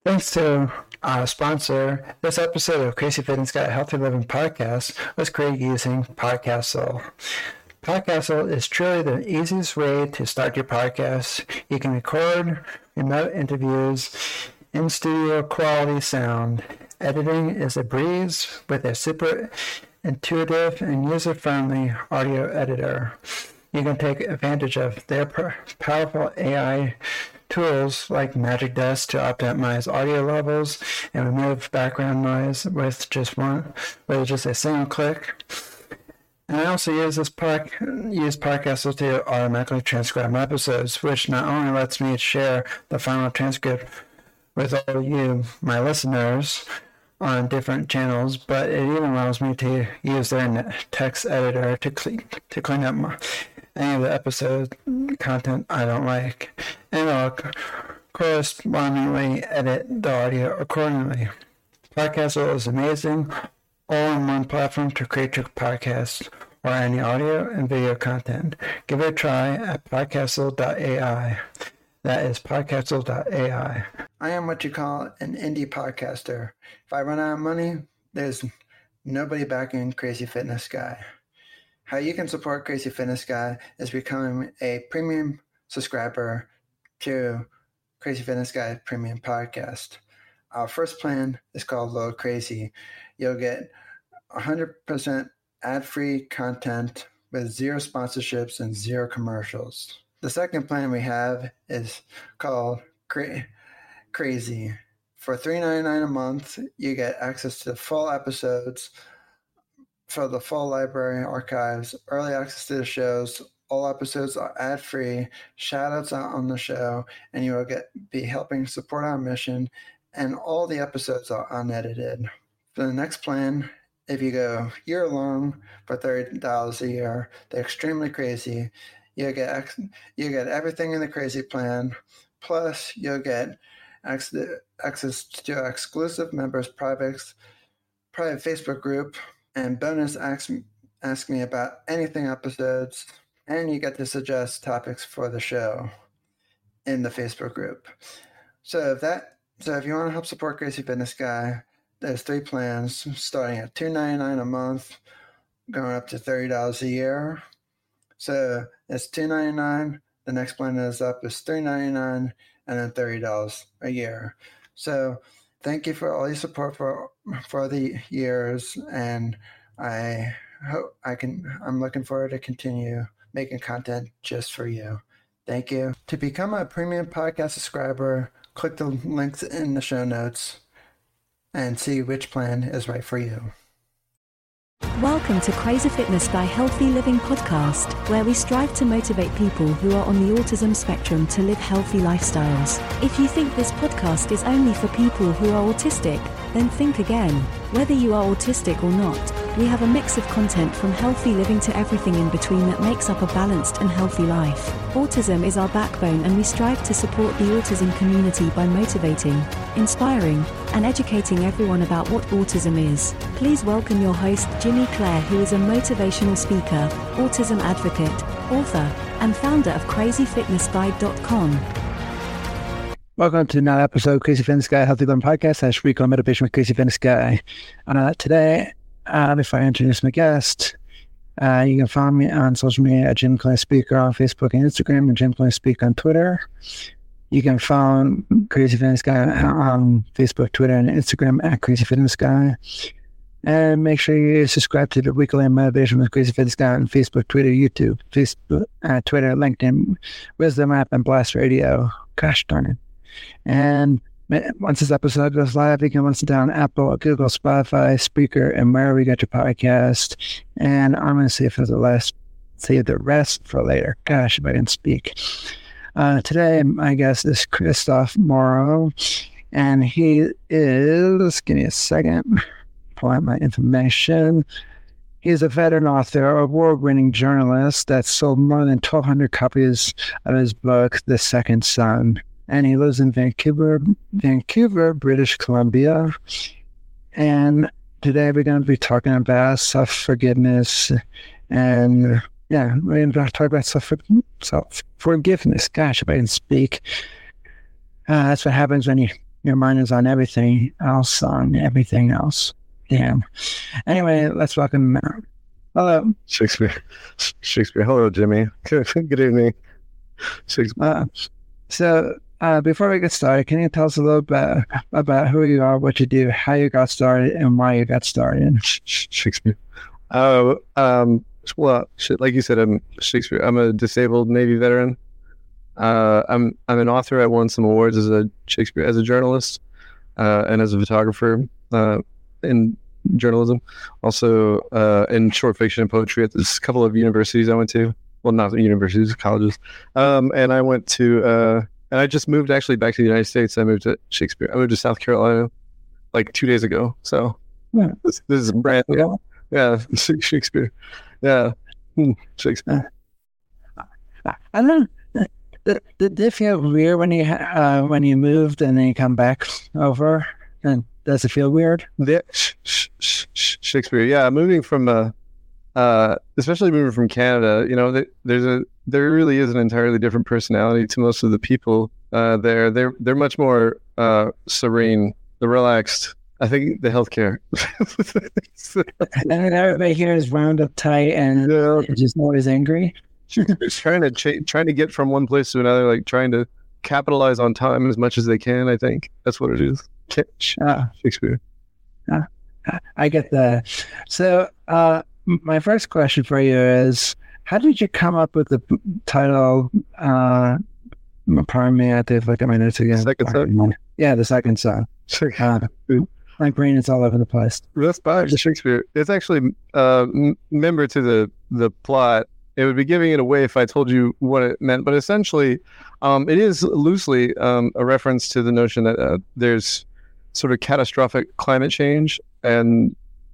Thanks to our sponsor, this episode of Crazy Fitness Guy Healthy Living Podcast was created using Podcastle. Podcastle is truly the easiest way to start your podcast. You can record remote interviews in studio quality sound. Editing is a breeze with a super intuitive and user-friendly audio editor. You can take advantage of their powerful AI tools like Magic Desk to optimize audio levels and remove background noise with just a single click. And I also use Podcastle to automatically transcribe my episodes, which not only lets me share the final transcript with all of you, my listeners, on different channels, but it even allows me to use their text editor to clean up any of the episode content I don't like, and I'll correspondingly edit the audio accordingly. Podcastle is amazing, all-in-one platform to create your podcast or any audio and video content. Give it a try at podcastle.ai. That is podcastle.ai. I am what you call an indie podcaster. If I run out of money, there's nobody backing Crazy Fitness Guy. How you can support Crazy Fitness Guy is becoming a premium subscriber to Crazy Fitness Guy Premium Podcast. Our first plan is called Load Crazy. You'll get 100% ad-free content with zero sponsorships and zero commercials. The second plan we have is called Crazy. For $3.99 a month, you get access to full episodes for the full library archives, early access to the shows. All episodes are ad-free, shout-outs on the show, and you will be helping support our mission, and all the episodes are unedited. For the next plan, if you go year-long for $30 a year, they're extremely crazy. You get everything in the crazy plan, plus you'll get access to exclusive members' private Facebook group, and bonus ask me about anything episodes, and you get to suggest topics for the show in the Facebook group. So if you want to help support Crazy Fitness Guy, there's 3 plans starting at $2.99 a month, going up to $30 a year. So it's $2.99. The next plan is $3.99, and then $30 a year. So thank you for all your support for the years, and I'm looking forward to continue making content just for you. Thank you. To become a premium podcast subscriber, click the links in the show notes and see which plan is right for you. Welcome to Crazy Fitness Guy Healthy Living Podcast, where we strive to motivate people who are on the autism spectrum to live healthy lifestyles. If you think this podcast is only for people who are autistic, then think again. Whether you are autistic or not, we have a mix of content from healthy living to everything in between that makes up a balanced and healthy life. Autism is our backbone, and we strive to support the autism community by motivating, inspiring, and educating everyone about what autism is. Please welcome your host, Jimmy Clare, who is a motivational speaker, autism advocate, author, and founder of crazyfitnessguide.com. Welcome to another episode of Crazy Fitness Guy Healthy Living Podcast. That's Rico Meditation with Crazy Fitness Guy. Today, before I introduce my guest, you can follow me on social media at Jim Clay Speaker on Facebook and Instagram, and Jim Clay Speak on Twitter. You can follow Crazy Fitness Guy on Facebook, Twitter, and Instagram at Crazy Fitness Guy. And make sure you subscribe to the Weekly Motivation with Crazy Fitness Guy on Facebook, Twitter, YouTube, Twitter, LinkedIn, Wisdom App, and Blast Radio. Gosh darn it. And once this episode goes live, you can listen down Apple, Google, Spotify, Spreaker, and wherever you get your podcast. And I'm going to save the rest for later. Gosh, if I didn't speak. Today, my guest is Christophe Moreau, and he is, give me a second, pull out my information. He's a veteran author, award-winning journalist that sold more than 1,200 copies of his book, The Second Son. And he lives in Vancouver, British Columbia. And today we're going to be talking about self-forgiveness. And we're going to talk about self-forgiveness. Gosh, if I didn't speak. That's what happens when you your mind is on everything else, Damn. Anyway, let's welcome Matt. Hello. Shakespeare. Hello, Jimmy. Good evening. Shakespeare. So before we get started, can you tell us a little bit about who you are, what you do, how you got started, and why you got started? Shakespeare. Well, like you said, I'm Shakespeare. I'm a disabled Navy veteran. I'm an author. I won some awards as a journalist, and as a photographer in journalism. Also in short fiction and poetry at this couple of universities I went to. Well, not universities, colleges. And I went to and I just moved actually back to the United States. I moved to Shakespeare. I moved to South Carolina like 2 days ago. So this is brand new. Yeah, Shakespeare. Yeah, Shakespeare. I don't know. Did it feel weird when you moved and then you come back over? And does it feel weird? Shakespeare. Yeah, moving from especially moving from Canada. You know, there really is an entirely different personality to most of the people there. They're much more serene, relaxed. I think the healthcare. And everybody here is wound up tight and just always angry. trying to get from one place to another, like trying to capitalize on time as much as they can. I think that's what it is. Shakespeare. I get that. So my first question for you is, how did you come up with the title? Pardon me, I have to look at my notes again. Second song? Yeah, the second song. My brain is all over the place. That's by Shakespeare. It's actually member to the plot. It would be giving it away if I told you what it meant, but essentially, it is loosely a reference to the notion that there's sort of catastrophic climate change, and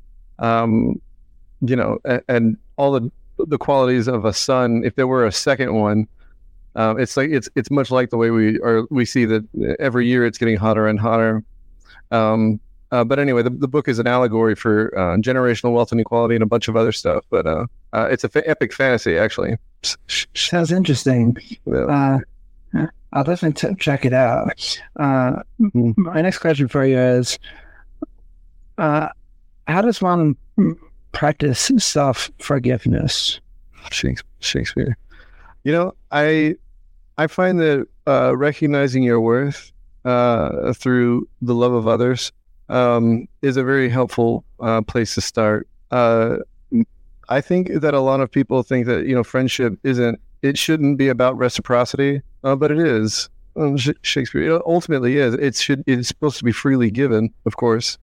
you know, and all the qualities of a sun. If there were a second one, it's like it's much like the way we see that every year it's getting hotter and hotter. But anyway, the book is an allegory for generational wealth inequality and a bunch of other stuff. But it's an epic fantasy, actually. Sounds interesting. Yeah. I'll definitely check it out. My next question for you is, how does one practice self-forgiveness? Shakespeare. You know, I find that recognizing your worth through the love of others is a very helpful place to start. I think that a lot of people think that, you know, friendship it shouldn't be about reciprocity, but it is. Shakespeare, it ultimately is. It's supposed to be freely given, of course.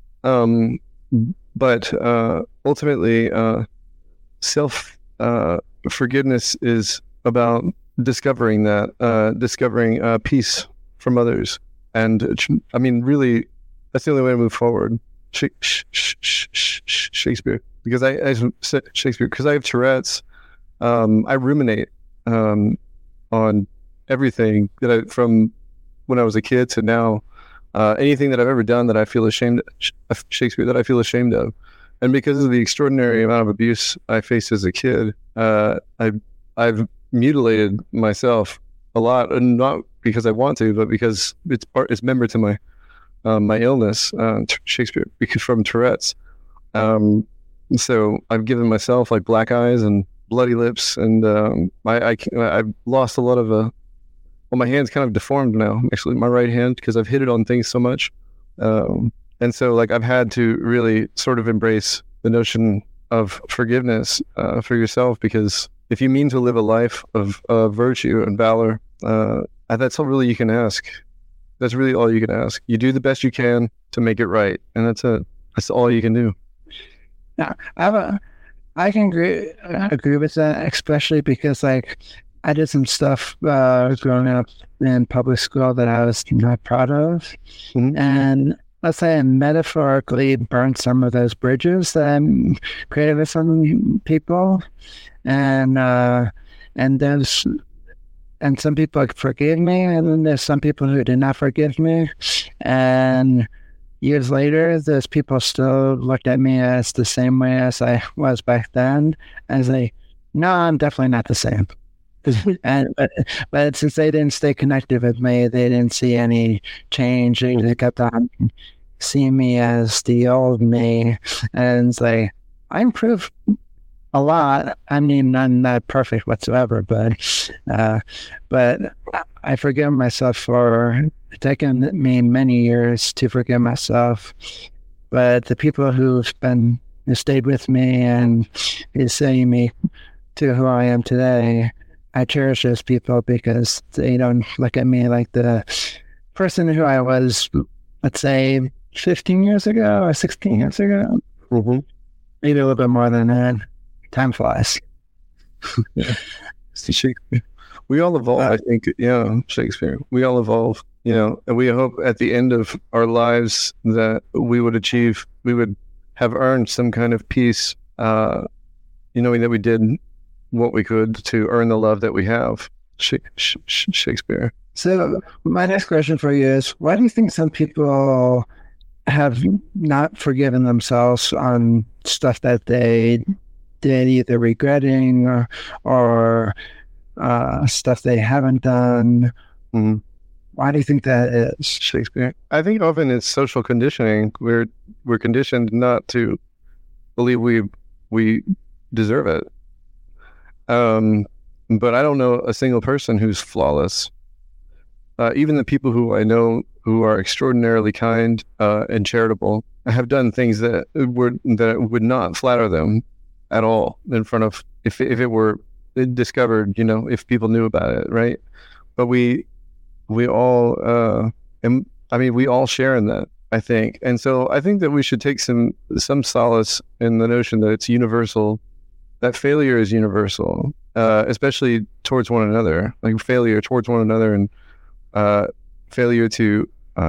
But ultimately, self forgiveness is about discovering peace from others. And I mean, really, that's the only way to move forward. Shakespeare, because I have Tourette's. I ruminate on everything from when I was a kid to now. Anything that I've ever done that I feel ashamed of, Shakespeare, that I feel ashamed of. And because of the extraordinary amount of abuse I faced as a kid, I've mutilated myself a lot, and not because I want to, but because it's member to my illness, Shakespeare, because from Tourette's. So I've given myself like black eyes and bloody lips, and I've lost a lot of well, my hand's kind of deformed now, actually, my right hand, because I've hit it on things so much. And so like I've had to really sort of embrace the notion of forgiveness for yourself, because if you mean to live a life of virtue and valor, that's all really you can ask. That's really all you can ask. You do the best you can to make it right, and that's it. That's all you can do. Yeah, I can agree with that, especially because like I did some stuff growing up in public school that I was not proud of, and let's say I metaphorically burned some of those bridges that I created with some people, and some people forgive me, and then there's some people who did not forgive me, and years later, those people still looked at me as the same way as I was back then, and say, no, I'm definitely not the same. But since they didn't stay connected with me, they didn't see any change. They kept on seeing me as the old me, and it's like I improved a lot. I mean, I'm not perfect whatsoever, but I forgive myself for taking me many years to forgive myself. But the people who stayed with me and is seeing me to who I am today, I cherish those people because they don't look at me like the person who I was, let's say, 15 years ago or 16 years ago. Mm-hmm. Maybe a little bit more than that. Time flies. Yeah. Shakespeare. We all evolve, I think. Yeah, Shakespeare. We all evolve, and we hope at the end of our lives that we would have earned some kind of peace, knowing that we did what we could to earn the love that we have. Shakespeare. So my next question for you is, why do you think some people have not forgiven themselves on stuff that they did, either regretting or stuff they haven't done? Mm-hmm. Why do you think that is? Shakespeare. I think often it's social conditioning. We're conditioned not to believe we deserve it. But I don't know a single person who's flawless. Even the people who I know who are extraordinarily kind and charitable have done things that would not flatter them at all in front of if it were discovered, if people knew about it, right? But we all we all share in that, I think. And so I think that we should take some solace in the notion that it's universal, that failure is universal, especially towards one another, like failure towards one another and failure to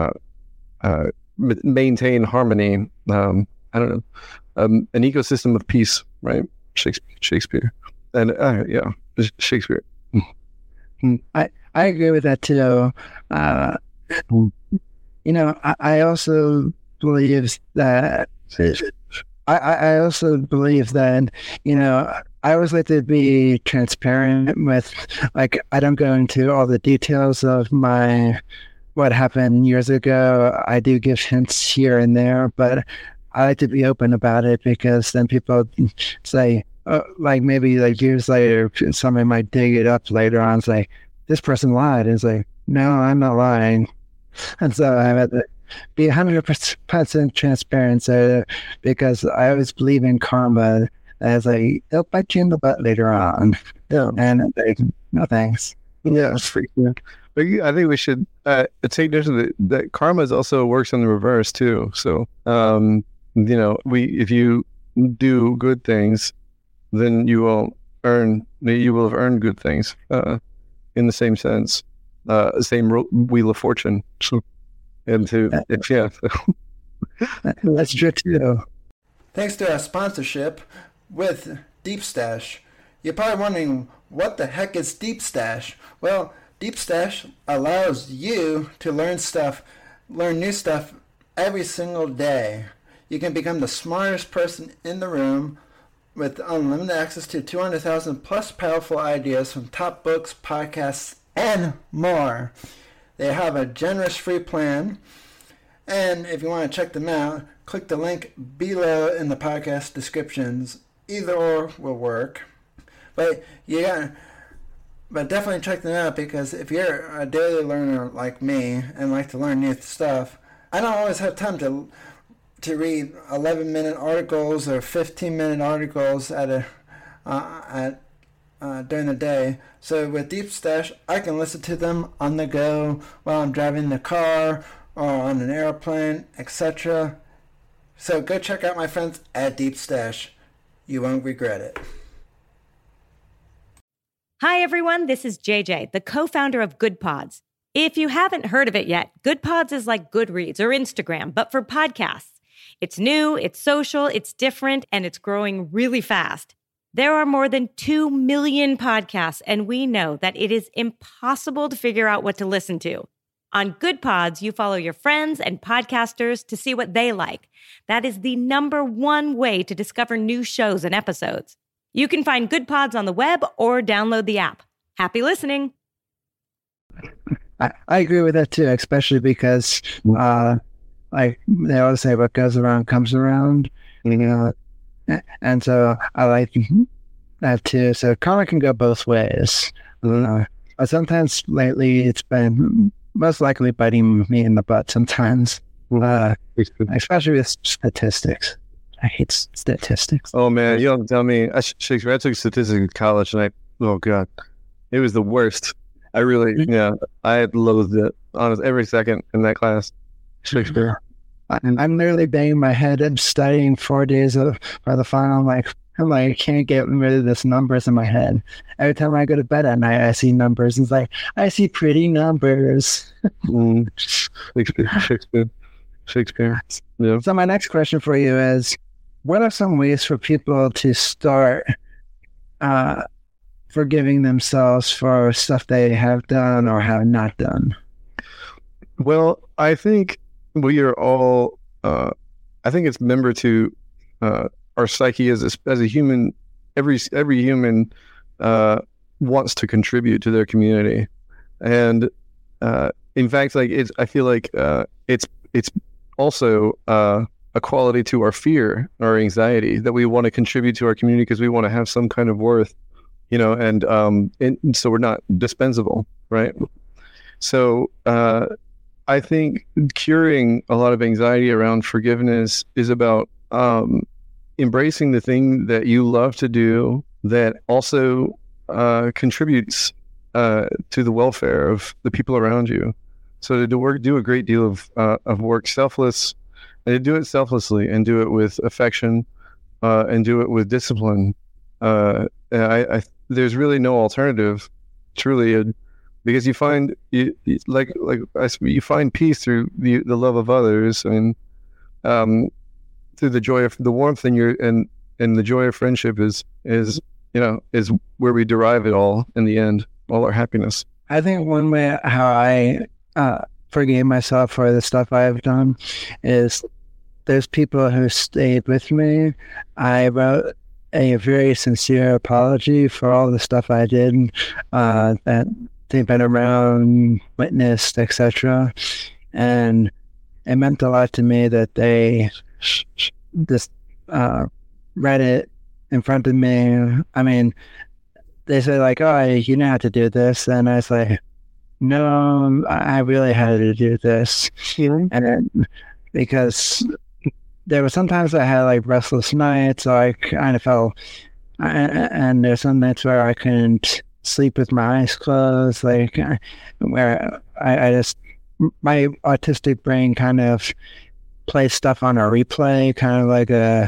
maintain harmony. I don't know, an ecosystem of peace, right? Shakespeare. And Shakespeare. I agree with that too. I also believe that. I also believe that, I always like to be transparent with, like, I don't go into all the details of what happened years ago. I do give hints here and there, but I like to be open about it because then people say, maybe like years later, somebody might dig it up later on and say, this person lied. And it's like, no, I'm not lying. And so I have to be 100% transparent because I always believe in karma as it'll bite you in the butt later on. Yeah. And no thanks. Yeah, it's freaking. Yeah. But I think we should take notice that karma also works in the reverse too. So, if you do good things, then you will have earned good things in the same sense, same wheel of fortune. So, and that's true too. Thanks to our sponsorship with Deep Stash. You're probably wondering, what the heck is Deep Stash? Well, Deep Stash allows you to learn new stuff every single day. You can become the smartest person in the room with unlimited access to 200,000 plus powerful ideas from top books, podcasts, and more. They have a generous free plan, and if you want to check them out, click the link below in the podcast descriptions. Either or will work, but definitely check them out, because if you're a daily learner like me and like to learn new stuff, I don't always have time to read 11-minute articles or 15-minute articles during the day. So with Deep Stash, I can listen to them on the go while I'm driving the car or on an airplane, etc. So go check out my friends at Deep Stash. You won't regret it. Hi, everyone. This is JJ, the co-founder of Good Pods. If you haven't heard of it yet, Good Pods is like Goodreads or Instagram, but for podcasts. It's new, it's social, it's different, and it's growing really fast. There are more than 2 million podcasts, and we know that it is impossible to figure out what to listen to. On Good Pods, you follow your friends and podcasters to see what they like. That is the #1 way to discover new shows and episodes. You can find Good Pods on the web or download the app. Happy listening. I agree with that too, especially because like they always say, what goes around comes around. And so I like that too. So karma can go both ways. Sometimes lately it's been most likely biting me in the butt sometimes, especially with statistics. I hate statistics. Oh man, you don't tell me. Shakespeare, I took statistics in college and oh God, it was the worst. I really, I loathed it, honestly, every second in that class. Shakespeare. I'm literally banging my head and studying 4 days for the final. I'm like, I can't get rid of this numbers in my head. Every time I go to bed at night, I see numbers. It's like, I see pretty numbers. Shakespeare. Yeah. So my next question for you is, what are some ways for people to start forgiving themselves for stuff they have done or have not done? Well, I think we are all, I think it's member to our psyche as a human. Every human wants to contribute to their community, and in fact, like I feel like it's also a quality to our fear, our anxiety, that we want to contribute to our community because we want to have some kind of worth, and so we're not dispensable, right? So I think curing a lot of anxiety around forgiveness is about embracing the thing that you love to do that also contributes to the welfare of the people around you. So to do a great deal of work and to do it selflessly, and do it with affection, and do it with discipline. There's really no alternative, truly, because you find you find peace through the love of others, and through the joy of the warmth in and the joy of friendship is where we derive it all in the end, all our happiness. I think one way how I forgave myself for the stuff I've done is there's people who stayed with me. I wrote a very sincere apology for all the stuff I did that they've been around, witnessed, etc. And it meant a lot to me that they just read it in front of me. I mean, they say like, oh, you don't have to do this. And I was like, no, I really had to do this. And then, because there were sometimes I had like restless nights, so I kind of felt, and there's some nights where I couldn't sleep with my eyes closed, like where I just, my autistic brain kind of plays stuff on a replay, kind of like a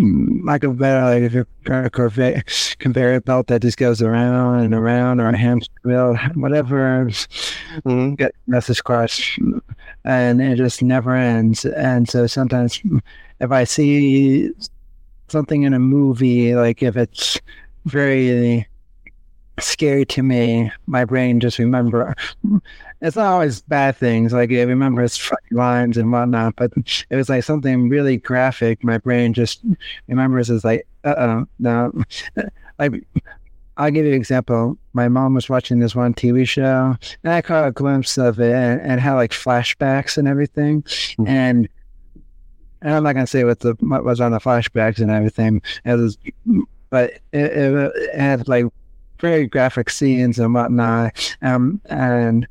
conveyor belt that just goes around and around, or a hamster wheel, whatever. Get message across, and it just never ends. And so sometimes, if I see something in a movie, like if it's very scary to me, my brain just remember. It's not always bad things, like it remembers lines and whatnot, but it was like something really graphic. My brain just remembers as like, no. Like, I'll give you an example. My mom was watching this one TV show, and I caught a glimpse of it, and had like flashbacks and everything. And I'm not gonna say what was on the flashbacks and everything. But it had like very graphic scenes and whatnot, and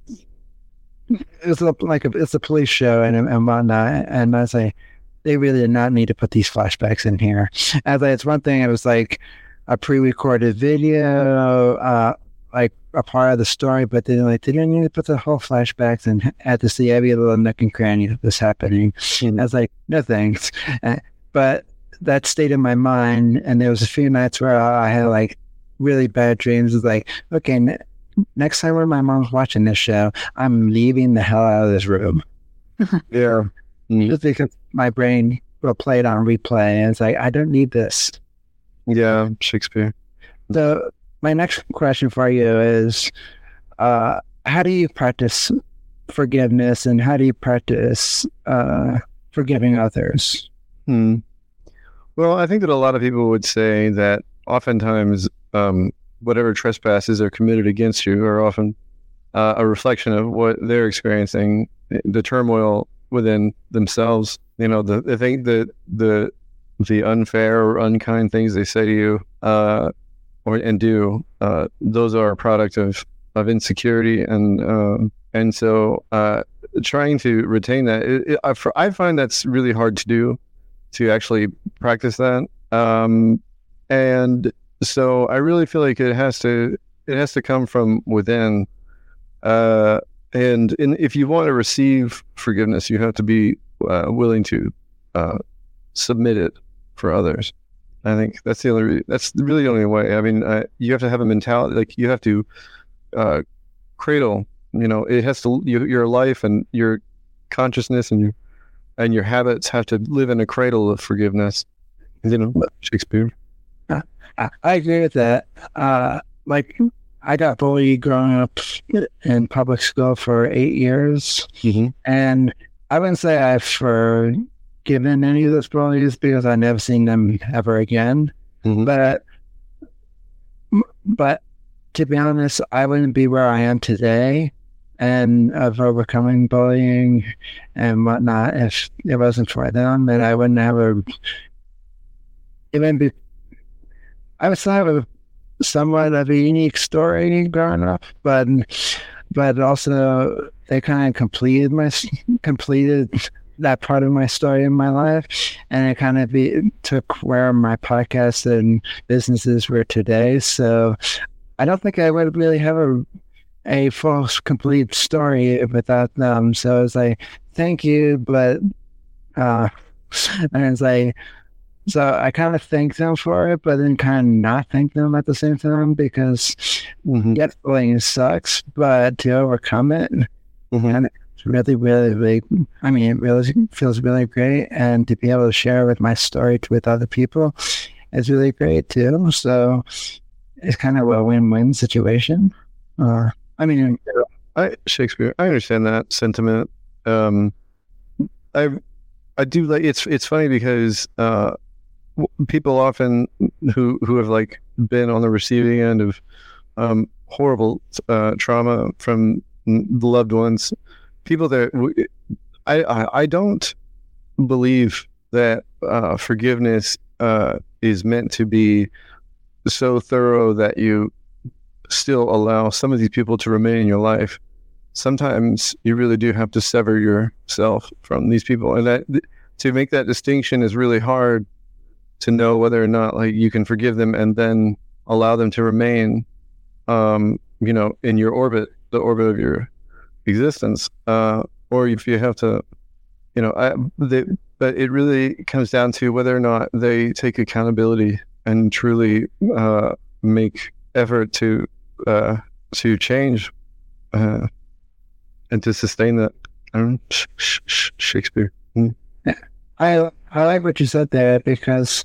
it's a police show and whatnot. And I was like, they really did not need to put these flashbacks in here. As it's one thing, it was like a pre-recorded video, like a part of the story, but they didn't need to put the whole flashbacks and had to see every little nook and cranny that was happening. I was like, no thanks. But that stayed in my mind, and there was a few nights where I had like really bad dreams. It's like, okay, next time when my mom's watching this show, I'm leaving the hell out of this room. Yeah. Just because my brain will play it on replay, and it's like, I don't need this. Yeah, Shakespeare. So my next question for you is, how do you practice forgiveness, and how do you practice forgiving others? Well, I think that a lot of people would say that oftentimes whatever trespasses are committed against you are often a reflection of what they're experiencing, the turmoil within themselves. You know, the thing that the unfair or unkind things they say to you and do, those are a product of insecurity, and so trying to retain that, I find that's really hard to do, to actually practice that, and so I really feel like it has to come from within, and if you want to receive forgiveness, you have to be willing to submit it for others. I think that's really the only way. I mean, you have to have a mentality, like you have to cradle. You know, it has to. Your life and your consciousness and your habits have to live in a cradle of forgiveness. You know, Shakespeare. I agree with that. Like, I got bullied growing up in public school for 8 years, and I wouldn't say I've forgiven any of those bullies because I've never seen them ever again. But to be honest, I wouldn't be where I am today and of overcoming bullying and whatnot if it wasn't for them. And I wouldn't have I would still have somewhat of a unique story growing up, but also they kind of completed that part of my story in my life, and it kind of took where my podcast and businesses were today. So I don't think I would really have a full, complete story without them. So it's like, thank you, but and it's like, so I kind of thank them for it, but then kind of not thank them at the same time, because yes, bullying sucks, but to overcome it, and it's really, really, really, I mean, it really feels really great, and to be able to share with my story with other people is really great too. So it's kind of a win-win situation. I mean, Shakespeare, I understand that sentiment. I do like it's funny because people often who have like been on the receiving end of horrible trauma from the loved ones, people that I don't believe that forgiveness is meant to be so thorough that you still allow some of these people to remain in your life. Sometimes you really do have to sever yourself from these people, and that to make that distinction is really hard to know whether or not like you can forgive them and then allow them to remain, in your orbit, the orbit of your existence, or if you have to, but it really comes down to whether or not they take accountability and truly make effort to change and to sustain that. Shakespeare. I like what you said there, because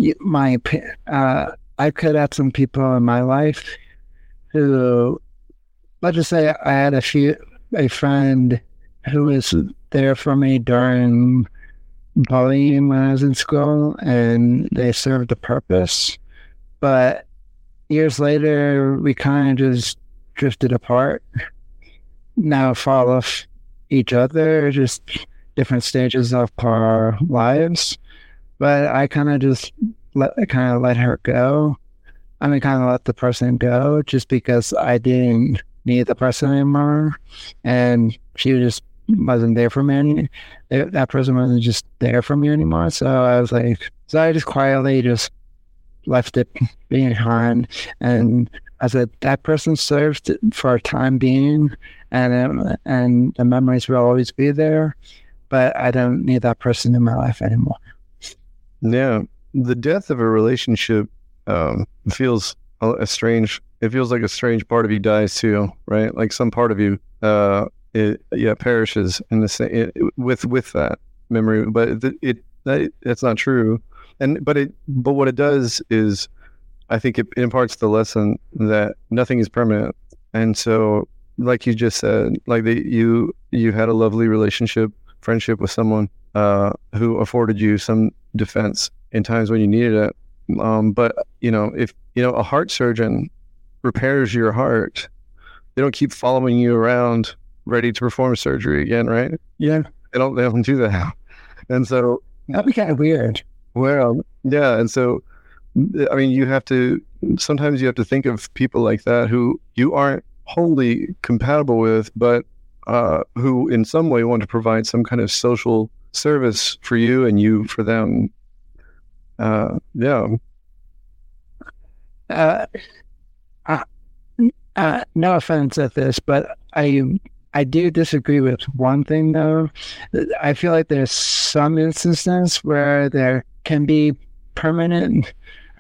I could have some people in my life who, let's just say I had a friend who was there for me during bullying when I was in school, and they served a purpose. But years later, we kind of just drifted apart. Now follow each other, just different stages of our lives. But I kind of just let her go. I mean, kind of let the person go, just because I didn't need the person anymore, and she just wasn't there for me. That person wasn't just there for me anymore. So I was like, I just quietly just left it behind, and I said that person served for a time being, and the memories will always be there, but I don't need that person in my life anymore. Yeah, the death of a relationship feels strange. It feels like a strange part of you dies too, right? Like some part of you, perishes in the same with that memory. But that's not true. But what it does is, I think it imparts the lesson that nothing is permanent. And so, like you just said, like you had a lovely friendship with someone who afforded you some defense in times when you needed it. But if a heart surgeon repairs your heart, they don't keep following you around ready to perform surgery again, right? Yeah. They don't do that. And so That'd be kind of weird. well, yeah, and so I mean, sometimes you have to think of people like that who you aren't wholly compatible with, but who in some way want to provide some kind of social service for you and you for them. Yeah. No offense at this, but I do disagree with one thing though. I feel like there's some instances where there can be permanent.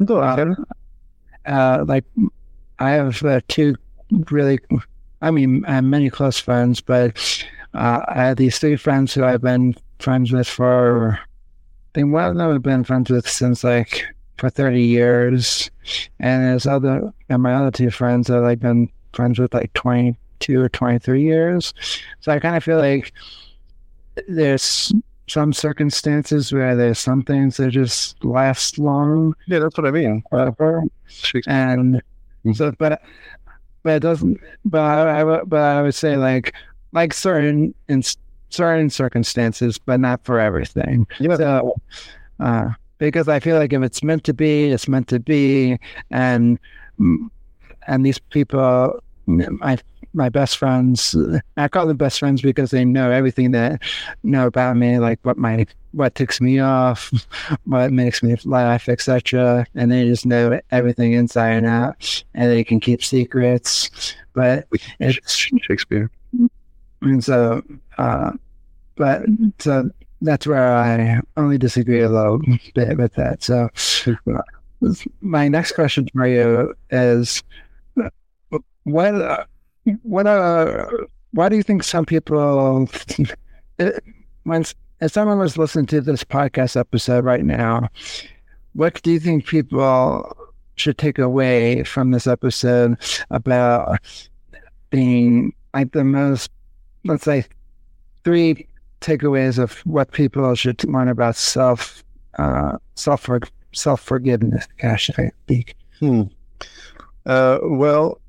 Like I have two really, I have many close friends, but I have these three friends who I've been friends with for, I've been friends with since like for 30 years. And my other two friends I've like been friends with like 22 or 23 years. So I kind of feel like there's some circumstances where there's some things that just last long. Yeah, that's what I mean. Forever. And so, but it doesn't. But I would say like certain in certain circumstances, but not for everything. Yeah. So, because I feel like if it's meant to be, it's meant to be, and these people, my best friends, I call them best friends because they know everything about me, like what ticks me off, what makes me laugh, etc. And they just know everything inside and out, and they can keep secrets. But it's Shakespeare. And so, so that's where I only disagree a little bit with that. So, my next question for you is, why do you think some people, if someone was listening to this podcast episode right now, what do you think people should take away from this episode about being like the most, let's say, 3 takeaways of what people should learn about self-forgiveness? Gosh, I speak. Well,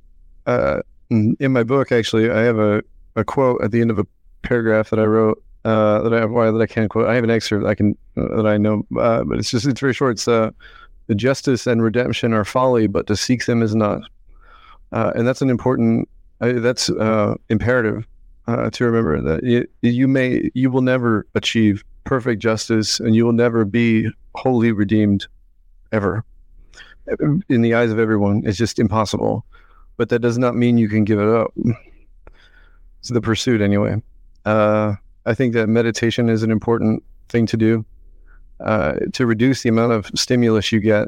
in my book, actually, I have a quote at the end of a paragraph that I wrote that I can't quote. I have an excerpt that I know, but it's very short. It's the justice and redemption are folly, but to seek them is not. And that's an important. That's imperative to remember that you will never achieve perfect justice, and you will never be wholly redeemed, ever. In the eyes of everyone, it's just impossible. But that does not mean you can give it up. It's the pursuit, anyway. I think that meditation is an important thing to do to reduce the amount of stimulus you get,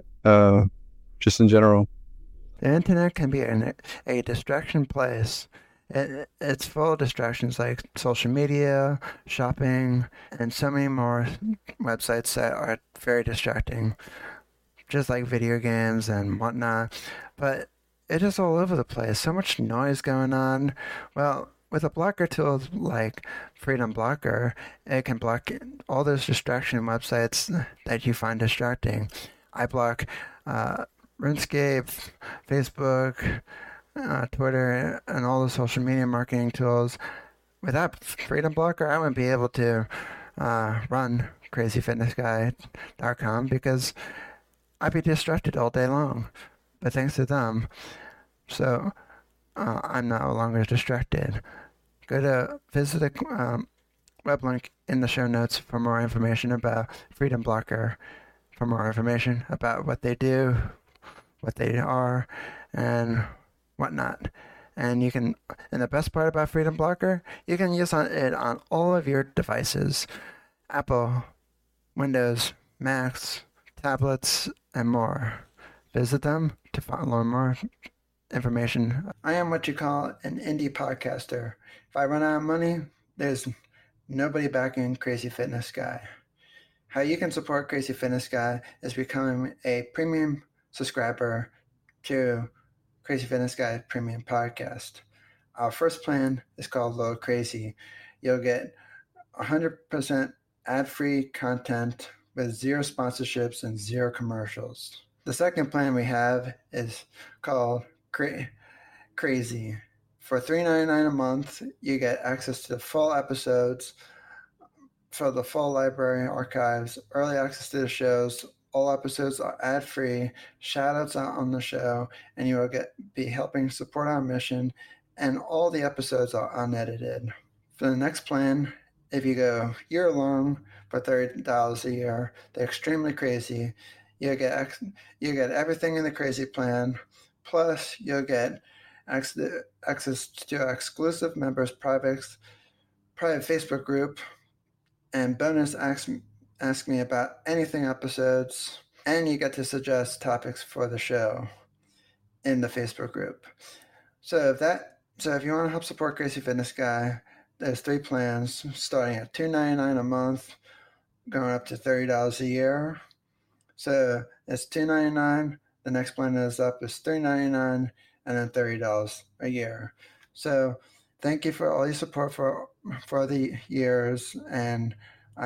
just in general. The internet can be a distraction place. It's full of distractions like social media, shopping, and so many more websites that are very distracting, just like video games and whatnot. But it's just all over the place. So much noise going on. Well, with a blocker tool like Freedom Blocker, it can block all those distraction websites that you find distracting. I block RuneScape, Facebook, Twitter, and all the social media marketing tools. Without Freedom Blocker, I wouldn't be able to run crazyfitnessguy.com because I'd be distracted all day long. But thanks to them, so I'm no longer distracted. Visit the web link in the show notes for more information about Freedom Blocker, for more information about what they do, what they are, and whatnot. And the best part about Freedom Blocker, you can use it on all of your devices: Apple, Windows, Macs, tablets, and more. Visit them to learn more information. I am what you call an indie podcaster. If I run out of money, there's nobody backing Crazy Fitness Guy. How you can support Crazy Fitness Guy is becoming a premium subscriber to Crazy Fitness Guy Premium Podcast. Our first plan is called Little Crazy. You'll get 100% ad-free content with 0 sponsorships and 0 commercials. The second plan we have is called crazy. For $3.99 a month, you get access to the full episodes for the full library archives, early access to the shows. All episodes are ad-free, shout-outs on the show, and you will be helping support our mission, and all the episodes are unedited. For the next plan, if you go year-long for $30 a year, they're extremely crazy. You get everything in the crazy plan, plus you'll get access to exclusive members' private Facebook group, and bonus ask me about anything episodes, and you get to suggest topics for the show in the Facebook group. So if you want to help support Crazy Fitness Guy, there's 3 plans starting at $2.99 a month, going up to $30 a year. So it's $2.99. The next plan is $3.99, and then $30 a year. So thank you for all your support for the years, and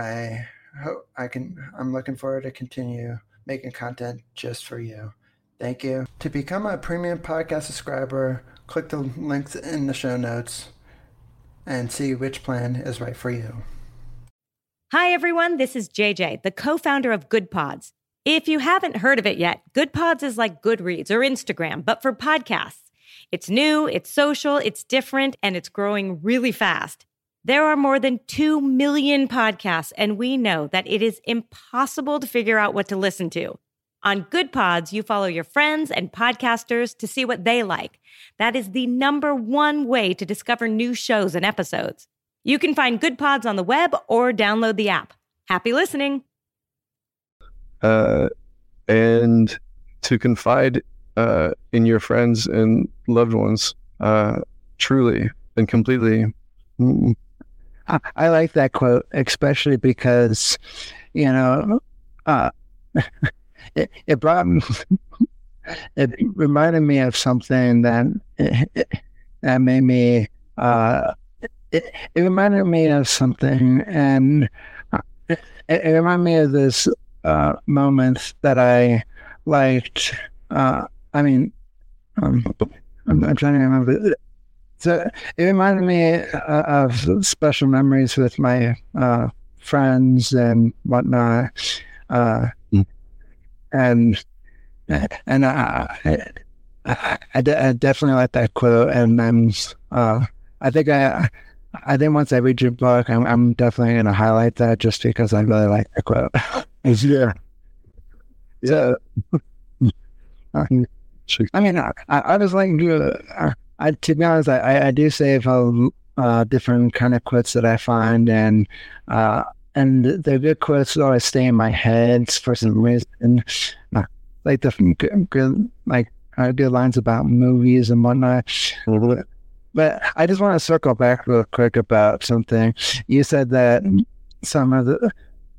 I'm looking forward to continue making content just for you. Thank you. To become a premium podcast subscriber, click the links in the show notes and see which plan is right for you. Hi, everyone. This is JJ, the co-founder of Good Pods. If you haven't heard of it yet, Good Pods is like Goodreads or Instagram, but for podcasts. It's new, it's social, it's different, and it's growing really fast. There are more than 2 million podcasts, and we know that it is impossible to figure out what to listen to. On Good Pods, you follow your friends and podcasters to see what they like. That is the #1 way to discover new shows and episodes. You can find Good Pods on the web or download the app. Happy listening. And to confide in your friends and loved ones, truly and completely. I like that quote, especially because, it reminded me of something that made me, it reminded me of something, and it reminded me of this moment that I liked. I'm trying to remember. So it reminded me of special memories with my friends and whatnot, and I definitely like that quote. And I think once I read your book, I'm definitely going to highlight that just because I really like that quote. Yeah. I mean, I was like, to be honest, I do save different kind of quotes that I find, and the good quotes always stay in my head for some reason. Like the good, like good lines about movies and whatnot. But I just want to circle back real quick about something. You said that some of the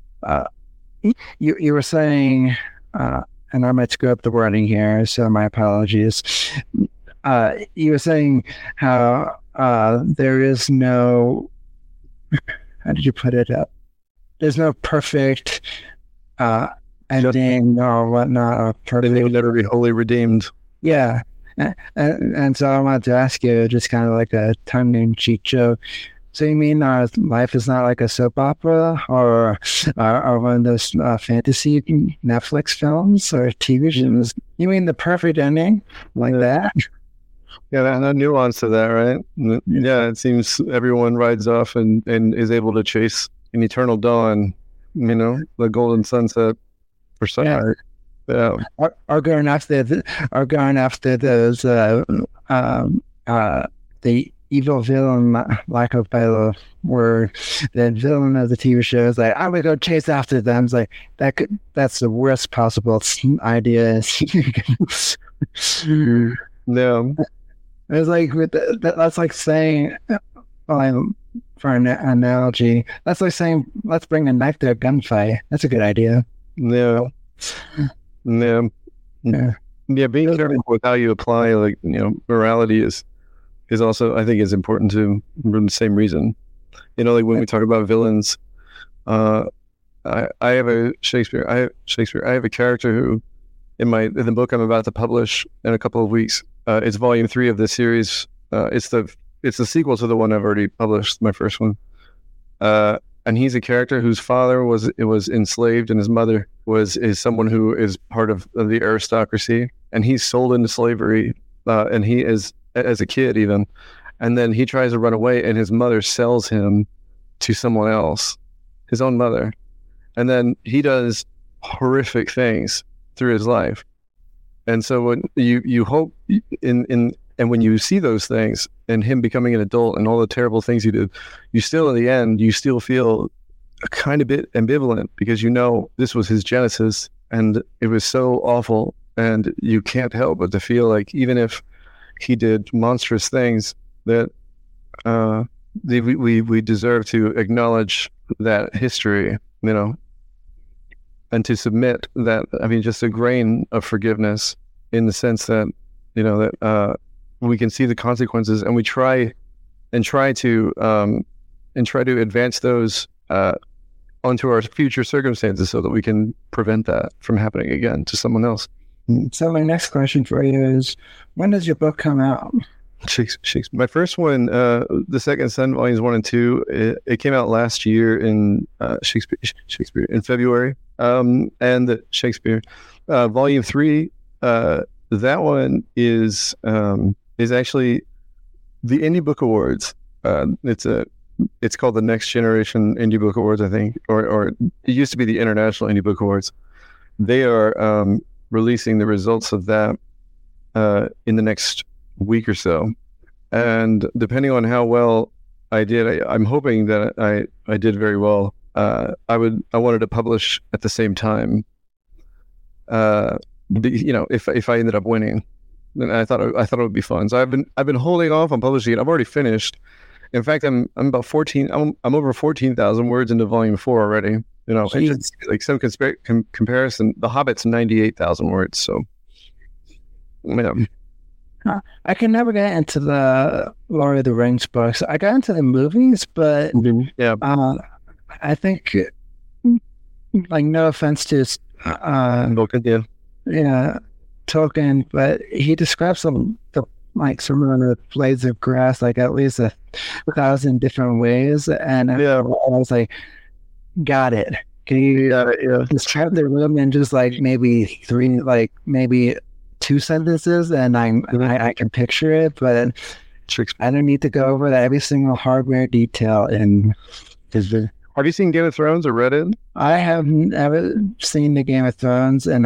you were saying, and I might screw up the wording here, so my apologies. You were saying how there is no, how did you put it up? There's no perfect ending or whatnot. Or perfect. They will never be wholly redeemed. Yeah. And so I wanted to ask you, just kind of like a tongue-in-cheek joke. So you mean our life is not like a soap opera or one of those fantasy Netflix films or TV shows? You mean the perfect ending like that? Yeah, that nuance to that, right? Yeah, it seems everyone rides off and is able to chase an eternal dawn, the golden sunset for some. Yeah. Or going after those the evil villain, lack of better word, the villain of the TV show is like, I'm gonna go chase after them. It's like that's the worst possible idea. No. It's like that's like saying, for an analogy, that's like saying, let's bring a knife to a gunfight. That's a good idea. No. Yeah, being careful with how you apply, morality is also, I think, is important too, for the same reason. Like when we talk about villains, I have a Shakespeare. I have a character who, in the book I'm about to publish in a couple of weeks, It's volume 3 of this series. It's the sequel to the one I've already published, my first one. And he's a character whose father was enslaved, and his mother is someone who is part of the aristocracy, and he's sold into slavery, and he is as a kid even, and then he tries to run away, and his mother sells him to someone else, his own mother, and then he does horrific things through his life, and so when you hope and when you see those things and him becoming an adult and all the terrible things he did, you still, in the end, you still feel a kind of bit ambivalent, because you know this was his genesis and it was so awful, and you can't help but to feel like even if he did monstrous things, that we deserve to acknowledge that history, you know, and to submit that, I mean, just a grain of forgiveness, in the sense that, you know, that we can see the consequences, and we try to advance those onto our future circumstances, so that we can prevent that from happening again to someone else. So my next question for you is, when does your book come out? Shakespeare. My first one, The Second Son, volumes 1 and 2, it came out last year in Shakespeare in February, and the Shakespeare volume 3. That one is actually the Indie Book Awards. It's called the Next Generation Indie Book Awards, I think, or it used to be the International Indie Book Awards. They are releasing the results of that in the next week or so, and depending on how well I did, I'm hoping that I did very well. I wanted to publish at the same time. You know, if I ended up winning, then I thought it would be fun. So I've been holding off on publishing it. I've already finished. In fact, I'm about 14. I'm over 14,000 words into volume 4 already. You know, just, like some comparison, The Hobbit's 98,000 words. So, yeah. I can never get into the Lord of the Rings books. I got into the movies, but yeah, I think, like, no offense to Tolkien, Tolkien, but he describes some of the blades of grass like at least 1,000 different ways, and I was like, got it. Can you describe the room in just like maybe 2 sentences, and I can picture it, but I don't need to go over that every single hardware detail. And have you seen Game of Thrones or read it? I haven't ever seen the Game of Thrones, and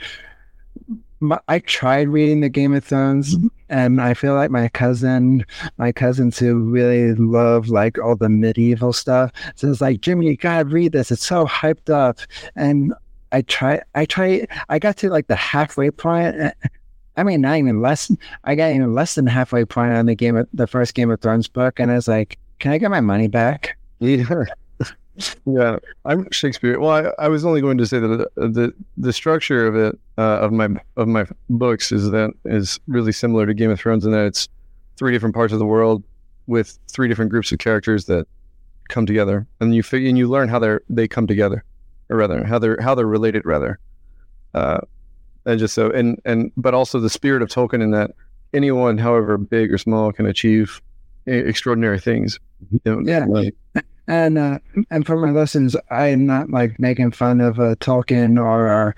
I tried reading the Game of Thrones, and I feel like my cousins who really love like all the medieval stuff, so it's like, Jimmy, you gotta read this. It's so hyped up, and I got to like the halfway point. I mean, not even less. I got even less than halfway point on the first Game of Thrones book, and I was like, can I get my money back? Yeah, I'm Shakespeare. Well, I was only going to say that the structure of it of my books is really similar to Game of Thrones, in that it's 3 different parts of the world with 3 different groups of characters that come together, and you learn how they come together, or rather how they're related, rather. And just so but also the spirit of Tolkien, in that anyone, however big or small, can achieve extraordinary things. You know, yeah. like, and for my lessons, I'm not like making fun of Tolkien or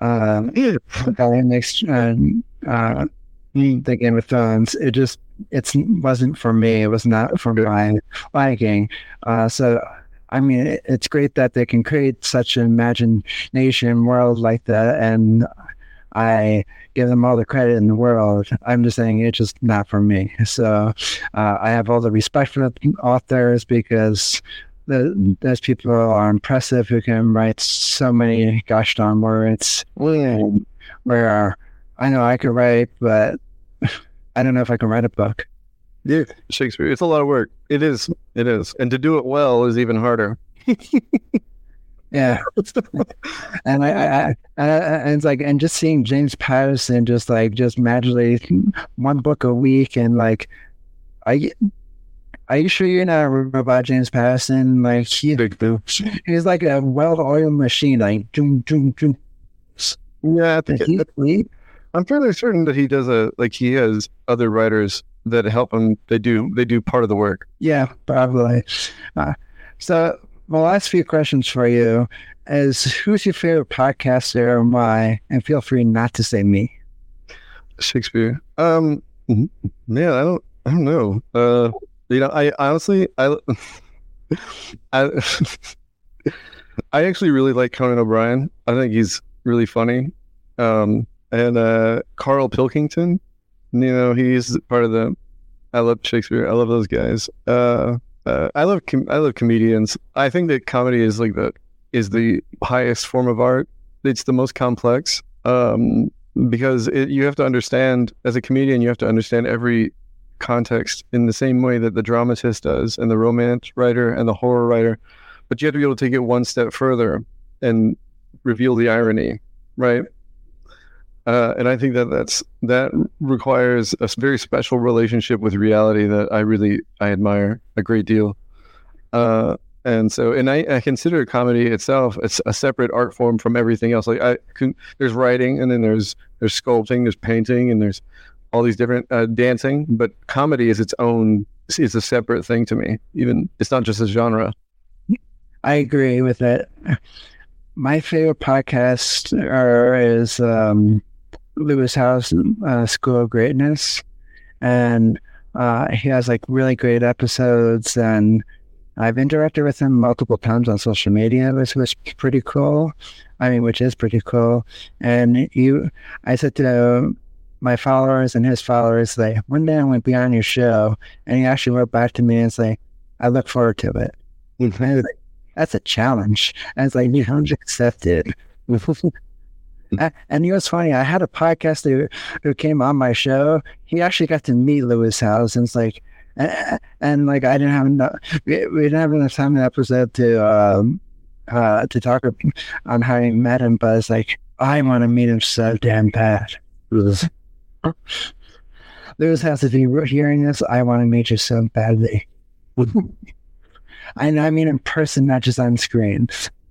the Game of Thrones. It wasn't for me. It was not for my liking. So I mean, it's great that they can create such an imagination world like that, and I give them all the credit in the world. I'm just saying it's just not for me. So I have all the respect for the authors, because those people are impressive who can write so many gosh darn words. Where I know I could write, but I don't know if I can write a book. Yeah, Shakespeare. It's a lot of work. It is. And to do it well is even harder. Yeah, and I it's like, and just seeing James Patterson just magically 1 book a week, and like, are you sure you're not a robot, James Patterson? Like, he's like a well-oiled machine, like doom. Yeah, I think I'm fairly certain that he does he has other writers that help him. They do part of the work. Yeah, probably. So my last few questions for you is, who's your favorite podcaster and why? And feel free not to say me. Shakespeare. Man, I don't know. I honestly, I actually really like Conan O'Brien. I think he's really funny. And Carl Pilkington, he's part of I love Shakespeare. I love those guys. I love comedians. I think that comedy is the highest form of art. It's the most complex. Because you have to understand, as a comedian, you have to understand every context in the same way that the dramatist does, and the romance writer and the horror writer. But you have to be able to take it one step further and reveal the irony, right? And I think that requires a very special relationship with reality that I admire a great deal. And I consider comedy itself, it's a separate art form from everything else. There's writing, and then there's sculpting, there's painting, and there's all these different dancing. But comedy is it's a separate thing to me. Even it's not just a genre. I agree with that. My favorite podcast is Lewis Howes' School of Greatness, and he has really great episodes, and I've interacted with him multiple times on social media, which was pretty cool. Which is pretty cool. And I said to my followers and his followers, one day I'm going to be on your show. And he actually wrote back to me and say, I look forward to it. And that's a challenge. And it's you don't accept it. And it was funny. I had a podcaster who came on my show. He actually got to meet Lewis Howes, and it's and I didn't have enough. We didn't have enough time in the episode to talk on how he met him. But it's I want to meet him so damn bad. Lewis Howes, if you're hearing this, I want to meet you so badly. I mean in person, not just on screen.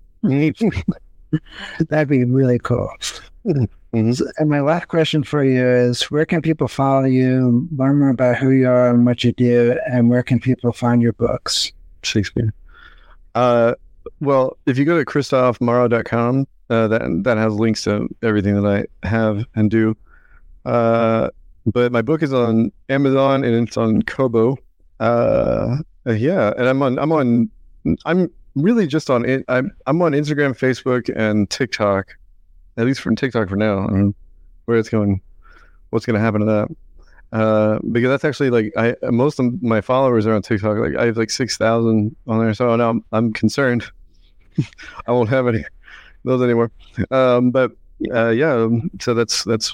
That'd be really cool. Mm-hmm. And my last question for you is, where can people follow you, learn more about who you are and what you do, and where can people find your books? Shakespeare. Well, if you go to christophmorrow.com, that has links to everything that I have and do. But my book is on Amazon and it's on Kobo. And I'm really just on it. I'm on Instagram, Facebook, and TikTok. At least from TikTok for now. I don't know where it's going, what's going to happen to that. Because that's actually most of my followers are on TikTok. I have 6,000 on there. So now I'm concerned. I won't have any those anymore. So that's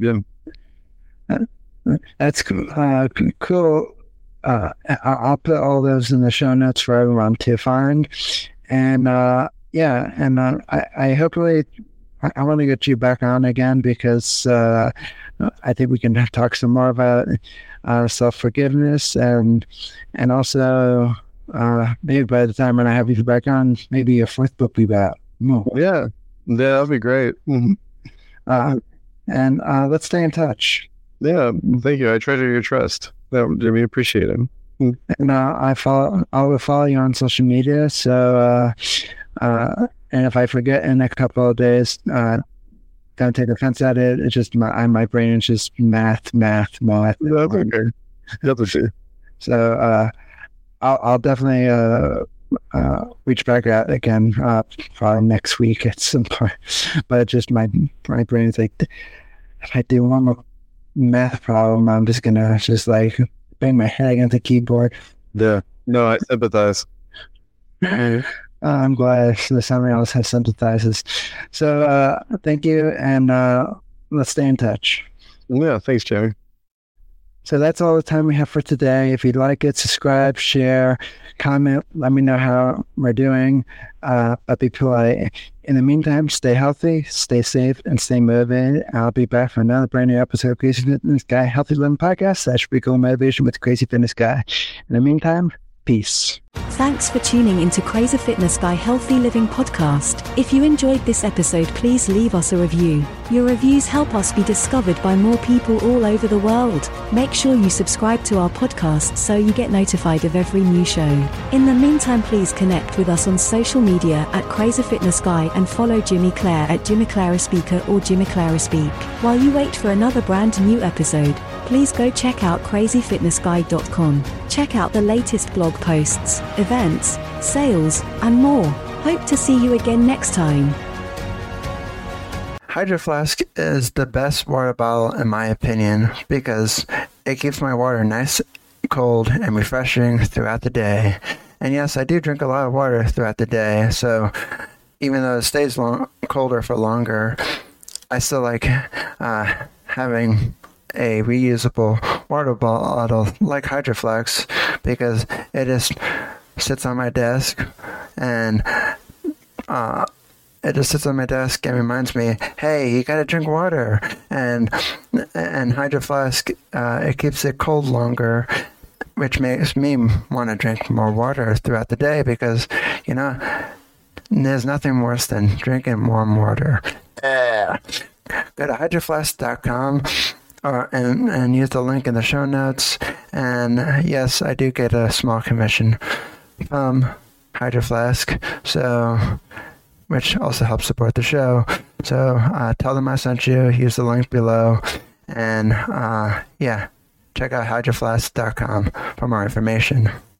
That's cool. Cool. I'll put all those in the show notes for everyone to find. And I hopefully I want to get you back on again because I think we can talk some more about self-forgiveness and also maybe by the time when I have you back on, maybe your fourth book will be out. Yeah, that'd be great. Mm-hmm. And let's stay in touch. Yeah, thank you. I treasure your trust. We appreciate it. And I will follow you on social media. So, and if I forget in a couple of days, don't take offense at it. It's just my brain is just math. That's okay. That's okay. So, I'll definitely reach back out again probably next week at some point. But just my brain is if I do one more math problem, I'm just gonna bang my head against the keyboard. Yeah. No, I sympathize. I'm glad that somebody else has sympathizes. So thank you, and let's stay in touch. Yeah, thanks, Jerry. So that's all the time we have for today. If you'd like it, subscribe, share, comment, let me know how we're doing. But be polite. In the meantime, stay healthy, stay safe, and stay motivated. I'll be back for another brand new episode of Crazy Fitness Guy Healthy Living Podcast. That's pretty cool motivation with Crazy Fitness Guy. In the meantime, Peace. Thanks for tuning into Crazy Fitness Guy Healthy Living Podcast. If you enjoyed this episode, please leave us a review. Your reviews help us be discovered by more people all over the world. Make sure you subscribe to our podcast so you get notified of every new show. In the meantime, please connect with us on social media at Crazy Fitness Guy and follow Jimmy Clare at Jimmy Clara Speaker or Jimmy Clara Speak. While you wait for another brand new episode, please go check out crazyfitnessguy.com. Check out the latest blog posts, events, sales, and more. Hope to see you again next time. Hydro Flask is the best water bottle in my opinion because it keeps my water nice, cold, and refreshing throughout the day. And yes, I do drink a lot of water throughout the day, so even though it stays colder for longer, I still like having a reusable water bottle like Hydro Flask because it just sits on my desk and reminds me, hey, you gotta drink water. And Hydro Flask, it keeps it cold longer, which makes me want to drink more water throughout the day because, you know, there's nothing worse than drinking warm water. Go to hydroflask.com and use the link in the show notes. And yes, I do get a small commission from Hydro Flask, which also helps support the show. So tell them I sent you. Use the link below. And check out hydroflask.com for more information.